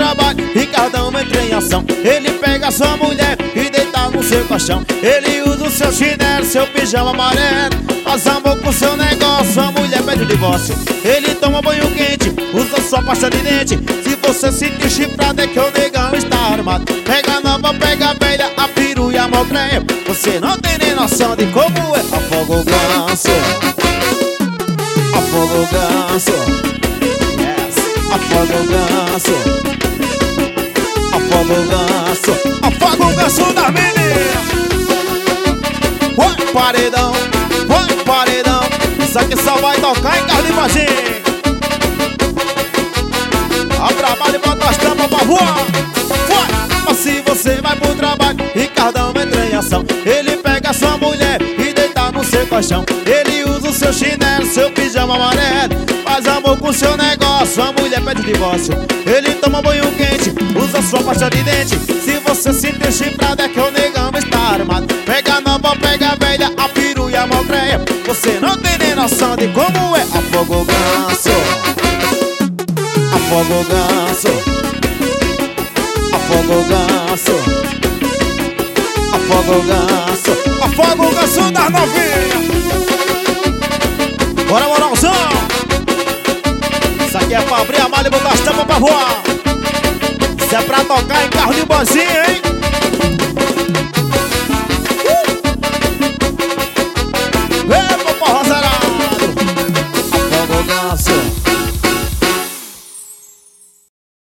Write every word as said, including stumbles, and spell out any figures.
trabalho, Ricardão entra em ação. Ele pega sua mulher e deita no seu colchão. Ele usa o seu chinelo, seu pijama amarelo, faz amor com seu negócio, a mulher pede o divórcio. Ele toma banho quente, usa sua pasta de dente. Se você sentir chifrado é que o negão está armado. Pega a nova, pega a velha, a peru e a malcreia. Você não tem nem noção de como é. Afoga o ganso, afoga o ganso, yes. Afoga o ganso, afoga o ganso, afoga o ganso da menina. Vai paredão, vai paredão, isso aqui só vai tocar em carro de vagina. A trabalho e bota as tampas pra voar. Vai! Mas se você vai pro trabalho, Ricardão entra em ação. Ele pega sua mulher e deita no seu colchão. Ele usa o seu chinelo, seu pijama amarelo, faz amor com seu negócio, a mulher pede o divórcio. Ele toma banho quente, usa sua pasta de dente. Se você sentir chifrado é que o negão está armado. Pega a nova, pega a velha, a peru e a malcreia. Você não tem nem noção de como é. Afoga o ganso, afoga o ganso, afoga o ganso, afoga o ganso, afoga o ganso das novinhas. Bora, moralzão! Isso aqui é pra abrir a malha e botar as tampas pra voar. Isso é pra tocar em carro de bozinha, hein?